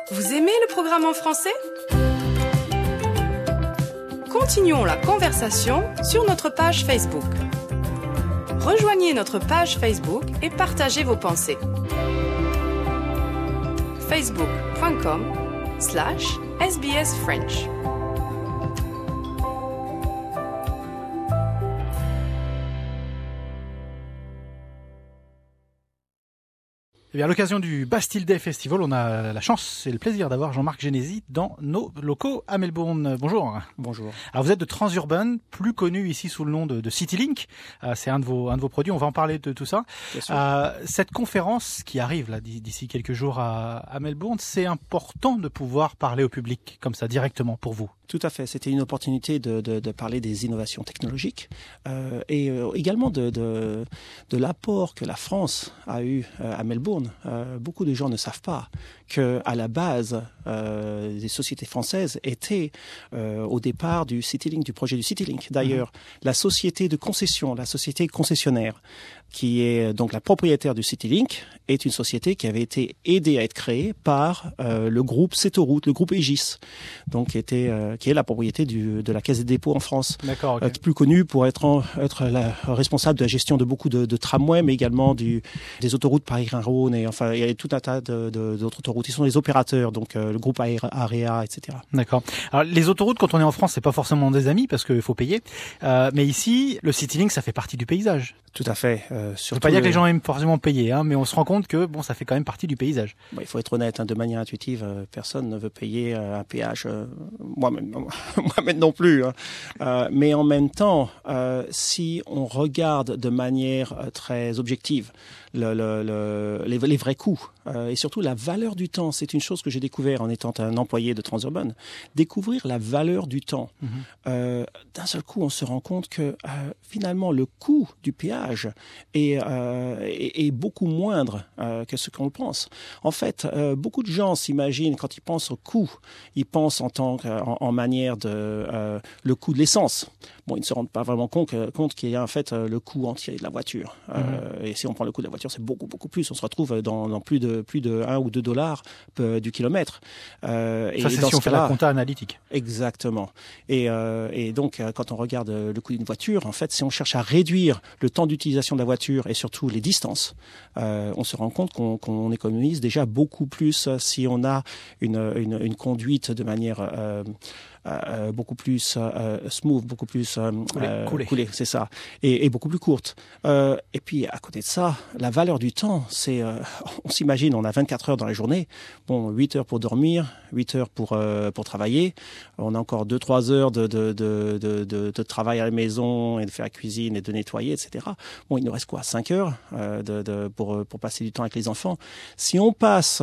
Vous aimez le programme en français? Continuons la conversation sur notre page Facebook. Rejoignez notre page Facebook et partagez vos pensées. facebook.com/SBS French. Eh bien, à l'occasion du Bastille Day Festival, on a la chance et le plaisir d'avoir Jean-Marc Génési dans nos locaux à Melbourne. Bonjour. Bonjour. Alors, vous êtes de Transurban, plus connu ici sous le nom de CityLink. C'est un de vos produits. On va en parler de tout ça. Cette conférence qui arrive là d'ici quelques jours à Melbourne, c'est important de pouvoir parler au public comme ça directement pour vous. Tout à fait. C'était une opportunité de parler des innovations technologiques et également de l'apport que la France a eu à Melbourne. Beaucoup de gens ne savent pas que à la base des sociétés françaises étaient au départ du CityLink, du projet du CityLink. D'ailleurs, la société de concession, la société concessionnaire, qui est donc la propriétaire du CityLink, est une société qui avait été aidée à être créée par le groupe Cetoroute, le groupe Aegis, donc qui est la propriété de la Caisse des dépôts en France. D'accord. Okay. Plus connue pour être la responsable de la gestion de beaucoup de tramways, mais également des autoroutes Paris-Rhône, et enfin il y a tout un tas d'autres autoroutes. Ils sont les opérateurs, donc le groupe AREA, etc. D'accord. Alors les autoroutes, quand on est en France, c'est pas forcément des amis parce qu'il faut payer. Mais ici, le CityLink, ça fait partie du paysage. Tout à fait. Ça veut pas dire que les gens aiment forcément payer, mais on se rend compte que ça fait quand même partie du paysage. Il faut être honnête, de manière intuitive, personne ne veut payer un péage. Moi-même non plus. Mais en même temps, si on regarde de manière très objective les vrais coûts et surtout la valeur du temps, c'est une chose que j'ai découvert en étant un employé de Transurban. Découvrir la valeur du temps. D'un seul coup, on se rend compte que finalement le coût du péage est beaucoup moindre que ce qu'on pense. En fait, beaucoup de gens s'imaginent, quand ils pensent au coût, ils pensent en manière de le coût de l'essence. Bon, ils ne se rendent pas vraiment compte qu'il y a en fait le coût entier de la voiture. Et si on prend le coût de la voiture, c'est beaucoup plus. On se retrouve dans plus de 1 ou 2 dollars du kilomètre. Ça, c'est si on fait la compta analytique. Exactement. Et donc, quand on regarde le coût d'une voiture, en fait, si on cherche à réduire le temps d'utilisation de la voiture et surtout les distances, on se rend compte qu'on économise déjà beaucoup plus si on a une conduite de manière beaucoup plus smooth, beaucoup plus coulée, c'est ça, et beaucoup plus courte. Et puis à côté de ça, la valeur du temps, c'est on s'imagine, on a 24 heures dans la journée, 8 heures pour dormir, 8 heures pour travailler, on a encore 2-3 heures de travail à la maison et de faire la cuisine et de nettoyer, etc. Il nous reste quoi, 5 heures pour passer du temps avec les enfants. Si on passe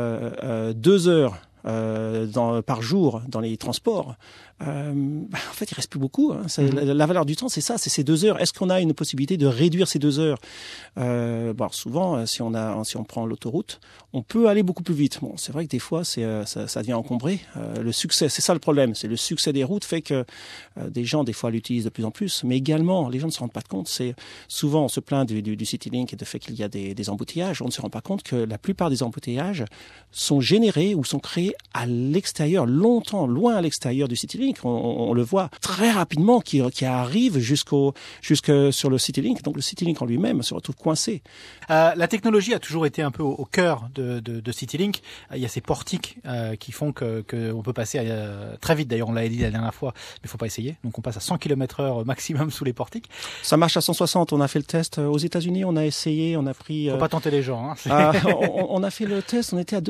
2 heures par jour dans les transports, en fait, il reste plus beaucoup. La valeur du temps, c'est ça, c'est ces 2 heures. Est-ce qu'on a une possibilité de réduire ces 2 heures? Souvent, si on prend l'autoroute, on peut aller beaucoup plus vite. C'est vrai que des fois, ça devient encombré. Le succès, c'est ça le problème, c'est le succès des routes fait que des gens, des fois, l'utilisent de plus en plus. Mais également, les gens ne se rendent pas compte. C'est souvent, on se plaint du CityLink et du fait qu'il y a des embouteillages. On ne se rend pas compte que la plupart des embouteillages sont générés ou sont créés à l'extérieur, longtemps, loin à l'extérieur du CityLink. On le voit très rapidement qui arrive jusque sur le CityLink. Donc le CityLink en lui-même se retrouve coincé. La technologie a toujours été un peu au cœur de CityLink. Il y a ces portiques qui font que on peut passer très vite. D'ailleurs, on l'a dit la dernière fois, mais il faut pas essayer. Donc on passe à 100 km/h maximum sous les portiques. Ça marche à 160. On a fait le test aux États-Unis. On a essayé. On a pris. Faut pas tenter les gens. On a fait le test. On était à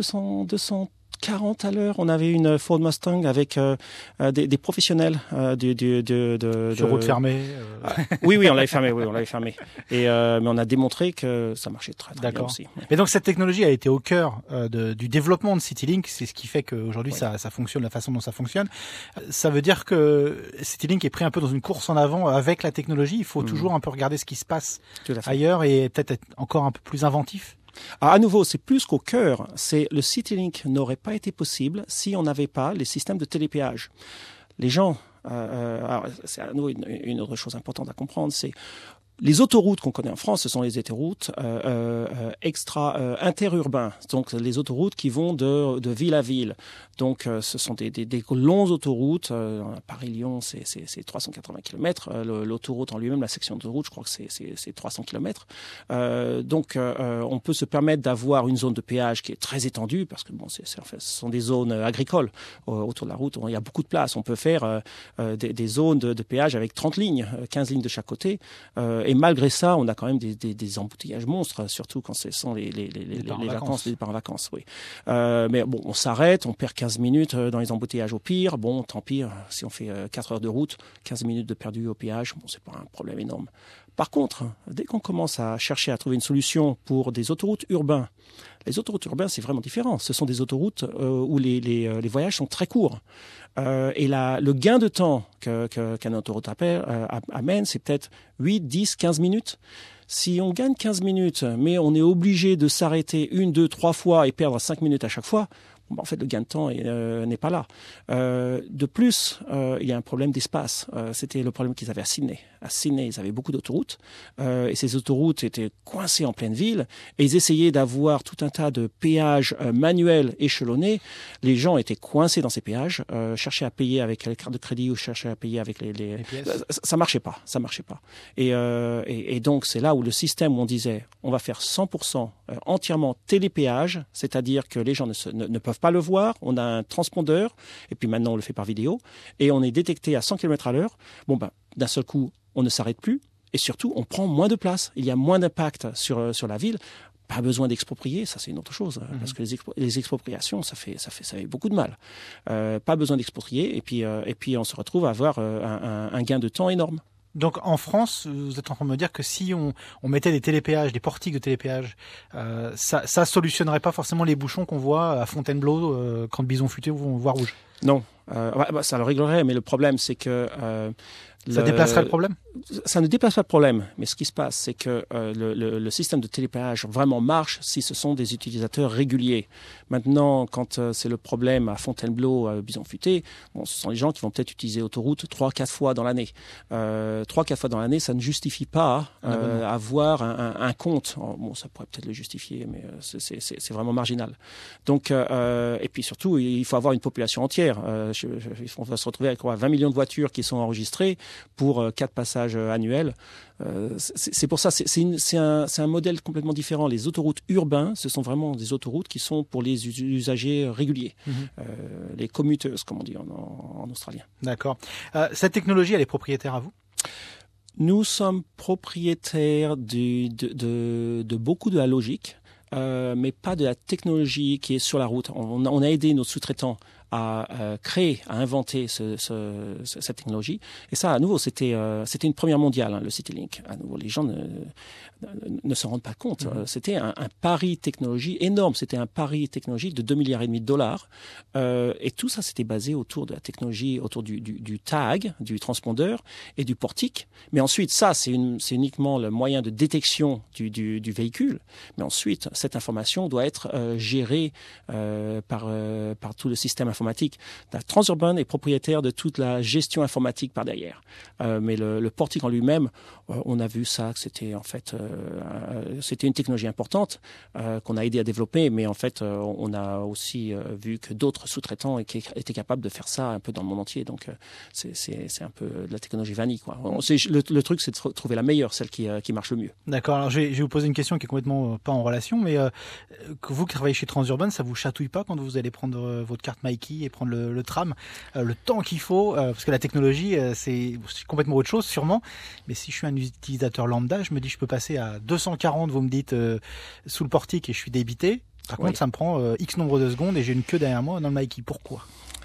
240 à l'heure. On avait une Ford Mustang avec des professionnels sur route fermée. Oui, on l'avait fermé. Et mais on a démontré que ça marchait très bien aussi. Et donc cette technologie a été au cœur du développement de CityLink. C'est ce qui fait qu'aujourd'hui ça fonctionne de la façon dont ça fonctionne. Ça veut dire que CityLink est pris un peu dans une course en avant avec la technologie. Il faut toujours un peu regarder ce qui se passe ailleurs et peut-être être encore un peu plus inventif. À nouveau, c'est plus qu'au cœur. Le CityLink n'aurait pas été possible si on n'avait pas les systèmes de télépéage. Les gens, alors c'est à nouveau une autre chose importante à comprendre, c'est Les autoroutes qu'on connaît en France, ce sont les autoroutes interurbains, donc les autoroutes qui vont de ville à ville. Donc ce sont des longues autoroutes. Paris-Lyon, c'est 380 km. L'autoroute en lui-même, la section d'autoroute, je crois que c'est 300 km. Donc on peut se permettre d'avoir une zone de péage qui est très étendue, parce que bon, ce sont des zones agricoles autour de la route. Il y a beaucoup de place. On peut faire des zones de péage avec 30 lignes, 15 lignes de chaque côté. Et malgré ça, on a quand même des embouteillages monstres, surtout quand ce sont les vacances, les départs en vacances. Oui. Mais bon, on s'arrête, on perd 15 minutes dans les embouteillages au pire. Bon, tant pis, si on fait 4 heures de route, 15 minutes de perdu au péage, bon, c'est pas un problème énorme. Par contre, dès qu'on commence à chercher à trouver une solution pour des autoroutes urbains, les autoroutes urbains, c'est vraiment différent. Ce sont des autoroutes où les voyages sont très courts. Et le gain de temps qu'un autoroute amène, c'est peut-être 8, 10, 15 minutes. Si on gagne 15 minutes, mais on est obligé de s'arrêter 1, 2, 3 fois et perdre 5 minutes à chaque fois, en fait, le gain de temps n'est pas là. De plus, il y a un problème d'espace. C'était le problème qu'ils avaient à Sydney. À Sydney, ils avaient beaucoup d'autoroutes. Et ces autoroutes étaient coincées en pleine ville. Et ils essayaient d'avoir tout un tas de péages manuels échelonnés. Les gens étaient coincés dans ces péages, cherchaient à payer avec les cartes de crédit ou cherchaient à payer avec les pièces. Ça marchait pas. Et donc, c'est là où le système où on disait, on va faire 100% entièrement télépéage, c'est-à-dire que les gens ne peuvent pas le voir, on a un transpondeur, et puis maintenant on le fait par vidéo, et on est détecté à 100 km/h. Bon, d'un seul coup, on ne s'arrête plus, et surtout, on prend moins de place. Il y a moins d'impact sur la ville. Pas besoin d'exproprier, ça c'est une autre chose, parce que les expropriations, ça fait beaucoup de mal. Pas besoin d'exproprier, et puis on se retrouve à avoir un gain de temps énorme. Donc en France, vous êtes en train de me dire que si on mettait des télépéages, des portiques de télépéage, ça solutionnerait pas forcément les bouchons qu'on voit à Fontainebleau quand Bison Futé on voit rouge. Non, ça le réglerait, mais le problème c'est que ça déplacerait le problème ? Ça ne déplace pas le problème, mais ce qui se passe, c'est que le système de télépéage vraiment marche si ce sont des utilisateurs réguliers. Maintenant, quand c'est le problème à Fontainebleau, à Bison Futé, bon, ce sont les gens qui vont peut-être utiliser l'autoroute 3-4 fois dans l'année. 3-4 fois dans l'année, ça ne justifie pas avoir un compte. Bon, ça pourrait peut-être le justifier, mais c'est vraiment marginal. Donc, et puis surtout, il faut avoir une population entière. On va se retrouver avec 20 millions de voitures qui sont enregistrées pour 4 passages annuels. C'est pour ça, c'est un modèle complètement différent. Les autoroutes urbains, ce sont vraiment des autoroutes qui sont pour les usagers réguliers, les commuters, comme on dit en australien. D'accord. Cette technologie, elle est propriétaire à vous ? Nous sommes propriétaires de beaucoup de la logique, mais pas de la technologie qui est sur la route. On a aidé nos sous-traitants à créer, à inventer cette technologie. Et ça, à nouveau, c'était une première mondiale, le CityLink. À nouveau, les gens ne s'en rendent pas compte. C'était un pari technologie énorme. C'était un pari technologique de 2,5 milliards de dollars. Et tout ça, c'était basé autour de la technologie, autour du tag, du transpondeur et du portique. Mais ensuite, ça, c'est uniquement le moyen de détection du véhicule. Mais ensuite, cette information doit être gérée par tout le système informatique. La Transurban est propriétaire de toute la gestion informatique par derrière. Mais le portique en lui-même, on a vu ça, que c'était en fait c'était une technologie importante qu'on a aidé à développer, mais en fait on a aussi vu que d'autres sous-traitants étaient capables de faire ça un peu dans le monde entier. Donc c'est un peu de la technologie vanille, quoi. Le truc, c'est de trouver la meilleure, celle qui marche le mieux. D'accord. Alors je vais vous poser une question qui est complètement pas en relation, mais vous qui travaillez chez Transurban, ça vous chatouille pas quand vous allez prendre votre carte Mikey et prendre le tram, le temps qu'il faut, parce que la technologie, c'est complètement autre chose sûrement, mais si je suis un utilisateur lambda, je me dis je peux passer à 240, vous me dites sous le portique et je suis débité. Par contre, ça me prend X nombre de secondes et j'ai une queue derrière moi dans le Mikey. Pourquoi ?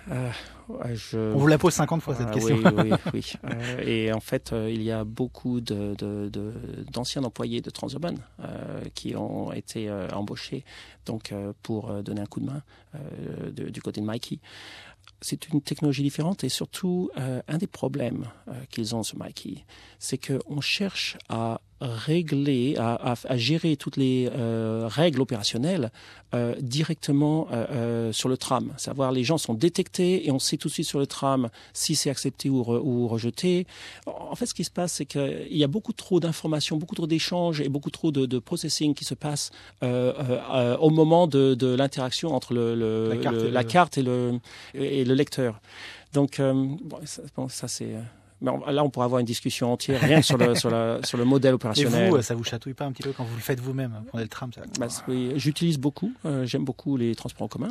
On vous la pose 50 fois cette question. Oui. Et en fait, il y a beaucoup d'anciens employés de Transurban qui ont été embauchés donc pour donner un coup de main du côté de Mikey. C'est une technologie différente et surtout un des problèmes qu'ils ont sur Mikey, c'est qu'on cherche à régler, à gérer toutes les règles opérationnelles directement sur le tram. Savoir les gens sont détectés et on sait tout de suite sur le tram si c'est accepté ou rejeté. En fait, ce qui se passe, c'est qu'il y a beaucoup trop d'informations, beaucoup trop d'échanges et beaucoup trop de processing qui se passe au moment de l'interaction entre la carte et le lecteur. Donc, ça c'est... Mais là, on pourra avoir une discussion entière rien que sur le modèle opérationnel. Et vous, ça vous chatouille pas un petit peu quand vous le faiêtre vous-même, prenez le tram Oui, j'utilise beaucoup. J'aime beaucoup les transports en commun.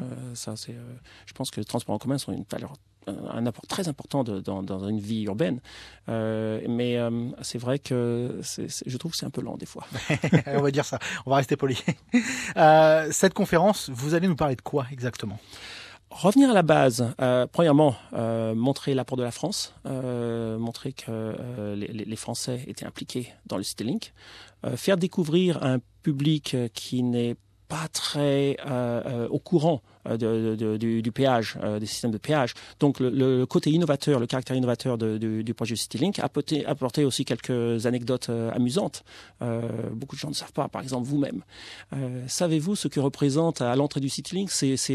Je pense que les transports en commun sont un apport très important dans une vie urbaine. Mais c'est vrai que je trouve que c'est un peu lent des fois. On va dire ça. On va rester poli. Cette conférence, vous allez nous parler de quoi exactement ? Revenir à la base, premièrement, montrer l'apport de la France, montrer que les Français étaient impliqués dans le Citylink, faire découvrir un public qui n'est pas très au courant du péage, des systèmes de péage. Donc le côté innovateur, le caractère innovateur du projet Citylink apporter aussi quelques anecdotes amusantes. Beaucoup de gens ne savent pas, par exemple vous-même. Savez-vous ce que représente à l'entrée du Citylink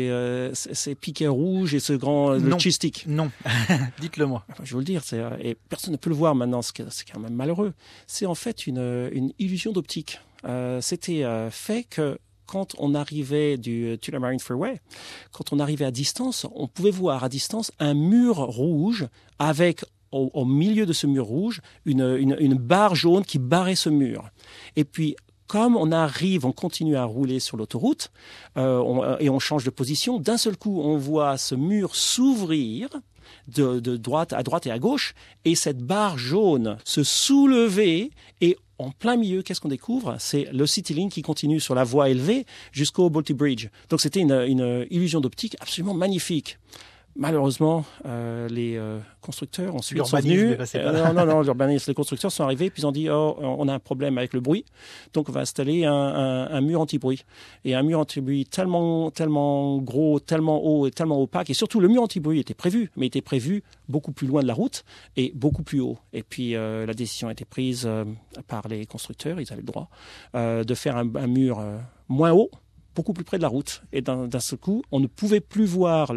ces piquets rouges et ce grand logistique ? Non, dites-le moi. Je vais vous le dire, et personne ne peut le voir maintenant, c'est quand même malheureux. C'est en fait une illusion d'optique. C'était fait que quand on arrivait du Tudor Marine Freeway, quand on arrivait à distance, on pouvait voir à distance un mur rouge avec au milieu de ce mur rouge une barre jaune qui barrait ce mur. Et puis comme on continue à rouler sur l'autoroute et on change de position, d'un seul coup on voit ce mur s'ouvrir de droite et à gauche, et cette barre jaune se soulever, et en plein milieu, qu'est-ce qu'on découvre ? C'est le Citylink qui continue sur la voie élevée jusqu'au Bolte Bridge. Donc c'était une illusion d'optique absolument magnifique. Malheureusement, les constructeurs ensuite sont venus. Non, l'urbanisme. Les constructeurs sont arrivés, puis ils ont dit on a un problème avec le bruit, donc on va installer un mur anti-bruit. Et un mur anti-bruit tellement gros, tellement haut et tellement opaque. Et surtout, le mur anti-bruit était prévu, mais était prévu beaucoup plus loin de la route et beaucoup plus haut. Et puis la décision a été prise par les constructeurs, ils avaient le droit, de faire un mur moins haut, beaucoup plus près de la route. Et d'un seul coup, on ne pouvait plus voir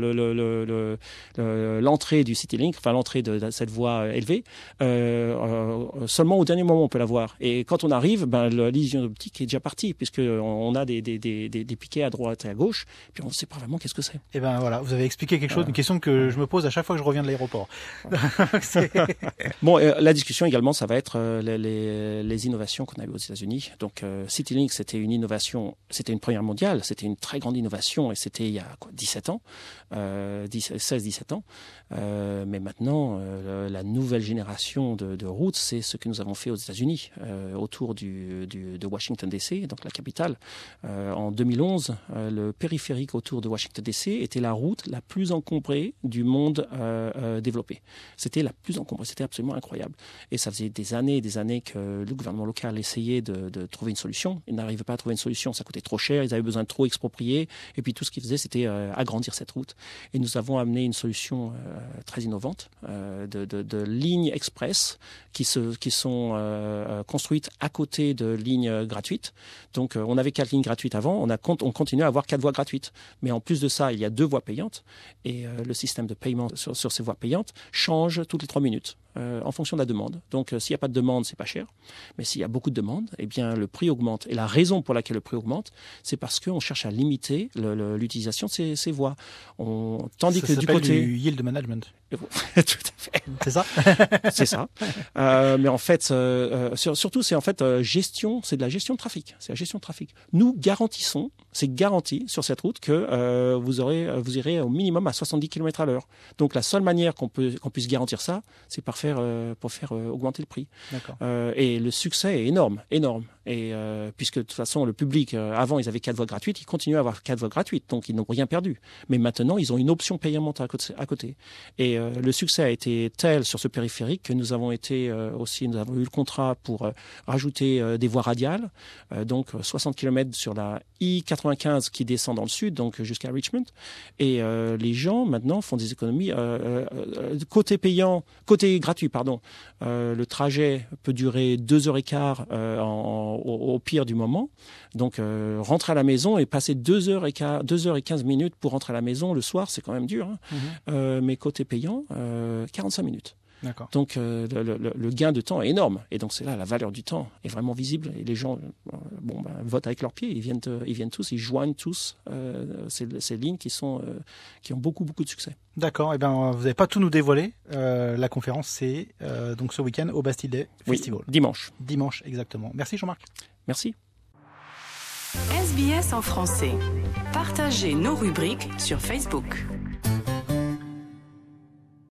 l'entrée du Citylink, enfin l'entrée de cette voie élevée. Seulement au dernier moment, on peut la voir. Et quand on arrive, l'illusion d'optique est déjà partie, puisqu'on a des piquets à droite et à gauche, puis on ne sait pas vraiment qu'est-ce que c'est. Et voilà, vous avez expliqué quelque chose, une question que je me pose à chaque fois que je reviens de l'aéroport. Bon, la discussion également, ça va être les innovations qu'on a eues aux États-Unis. Donc, Citylink, c'était une innovation, c'était une première mondiale. C'était une très grande innovation, et c'était il y a 17 ans, 16-17 ans. Mais maintenant, la nouvelle génération de routes, c'est ce que nous avons fait aux États-Unis, autour de Washington DC, donc la capitale. En 2011, le périphérique autour de Washington DC était la route la plus encombrée du monde développé. C'était la plus encombrée, c'était absolument incroyable. Et ça faisait des années et des années que le gouvernement local essayait de trouver une solution. Il n'arrivait pas à trouver une solution, ça coûtait trop cher, ils avaient besoin de trop exproprier, et puis tout ce qu'ils faisaient, c'était agrandir cette route. Et nous avons amené une solution très innovante de lignes express qui sont construites à côté de lignes gratuites. Donc on avait 4 lignes gratuites avant, on continue à avoir 4 voies gratuites. Mais en plus de ça, il y a 2 voies payantes, et le système de paiement sur ces voies payantes change toutes les 3 minutes. En fonction de la demande. Donc, s'il n'y a pas de demande, c'est pas cher. Mais s'il y a beaucoup de demandes, eh bien, le prix augmente. Et la raison pour laquelle le prix augmente, c'est parce qu'on cherche à limiter l'utilisation de ces voies. Tandis que du côté du yield management. Tout à fait. C'est ça. C'est ça. Mais en fait, surtout, c'est en fait gestion. C'est de la gestion de trafic. C'est la gestion de trafic. Nous garantissons, c'est garanti sur cette route que vous irez au minimum à 70 km/h. Donc, la seule manière qu'on puisse garantir ça, c'est pour faire augmenter le prix. D'accord. Et le succès est énorme. Et puisque de toute façon, le public, avant, ils avaient 4 voies gratuites, ils continuent à avoir 4 voies gratuites, donc ils n'ont rien perdu. Mais maintenant, ils ont une option payante à côté. Et le succès a été tel sur ce périphérique que nous avons eu le contrat pour rajouter des voies radiales, donc 60 km sur la I-95 qui descend dans le sud, donc jusqu'à Richmond. Et les gens maintenant font des économies. Côté gratuit, le trajet peut durer 2h15 au pire du moment. Donc rentrer à la maison et passer 2h15 minutes pour rentrer à la maison le soir, c'est quand même dur. Mais côté payant, 45 minutes. D'accord. Donc le gain de temps est énorme. Et donc c'est là, la valeur du temps est vraiment visible. Et les gens votent avec leurs pieds. Ils viennent tous, ils joignent tous ces lignes qui ont beaucoup de succès. D'accord. Vous n'avez pas tout nous dévoilé. La conférence, c'est donc ce week-end au Bastille Day Festival. Oui, dimanche. Dimanche, exactement. Merci Jean-Marc. Merci. SBS en français. Partagez nos rubriques sur Facebook.